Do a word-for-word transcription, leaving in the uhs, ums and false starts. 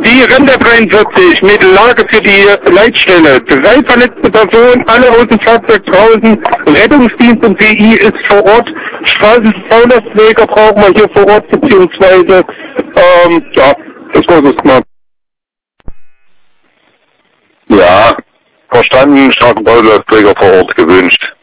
Die Rinder dreiundvierzig, Mittellage für die Leitstelle. Drei verletzte Personen, alle aus dem Fahrzeug draußen. Rettungsdienst und P I ist vor Ort. Straßenbaulastträger brauchen wir hier vor Ort, beziehungsweise, ähm, ja, das war es mal. Ja, verstanden, Straßenbaulastträger vor Ort gewünscht.